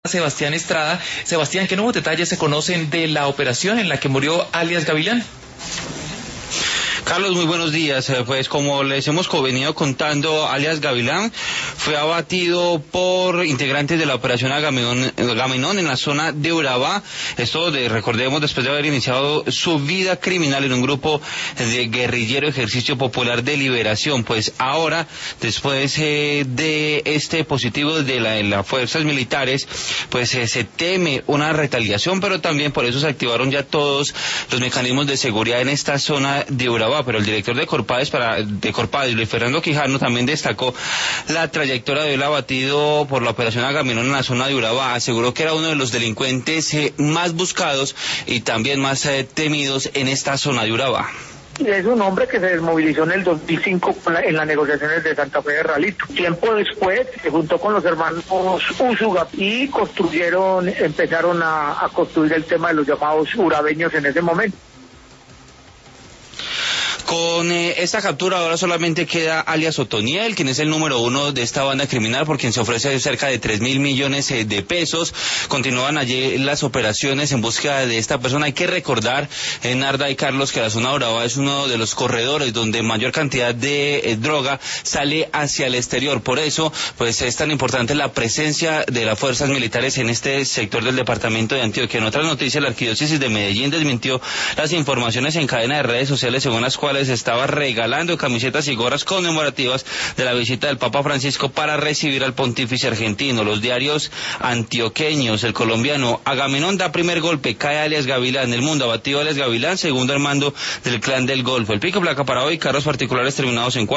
Sebastián Estrada. Sebastián, ¿qué nuevos detalles se conocen de la operación en la que murió alias Gavilán? Carlos, muy buenos días. Pues como les hemos venido contando, alias Gavilán fue abatido por integrantes de la operación Agamenón en la zona de Urabá. Esto, recordemos, después de haber iniciado su vida criminal en un grupo de guerrillero Ejercicio Popular de Liberación. Pues ahora, después de este positivo de las fuerzas militares, pues se teme una retaliación, pero también por eso se activaron ya todos los mecanismos de seguridad en esta zona de Urabá. Pero el director de Corpades, Luis Fernando Quijano, también destacó la trayectoria de él abatido por la operación Agamenón en la zona de Urabá. Aseguró que era uno de los delincuentes más buscados y también más temidos en esta zona de Urabá. Es un hombre que se desmovilizó en el 2005 en las negociaciones de Santa Fe de Ralito. Tiempo después se juntó con los hermanos Úsuga y empezaron a construir el tema de los llamados urabeños en ese momento. Con esta captura ahora solamente queda alias Otoniel, quien es el número uno de esta banda criminal, por quien se ofrece cerca de 3.000 millones de pesos. Continúan allí las operaciones en búsqueda de esta persona. Hay que recordar, Narda y Carlos, que la zona de Urabá es uno de los corredores donde mayor cantidad de droga sale hacia el exterior. Por eso, pues es tan importante la presencia de las fuerzas militares en este sector del departamento de Antioquia. En otras noticias, la Arquidiócesis de Medellín desmintió las informaciones en cadena de redes sociales según las cuales estaba regalando camisetas y gorras conmemorativas de la visita del Papa Francisco para recibir al pontífice argentino. Los diarios antioqueños, el colombiano Agamenón da primer golpe, cae alias Gavilán, El Mundo abatido alias Gavilán, segundo al mando del Clan del Golfo. El pico placa para hoy, carros particulares terminados en 4.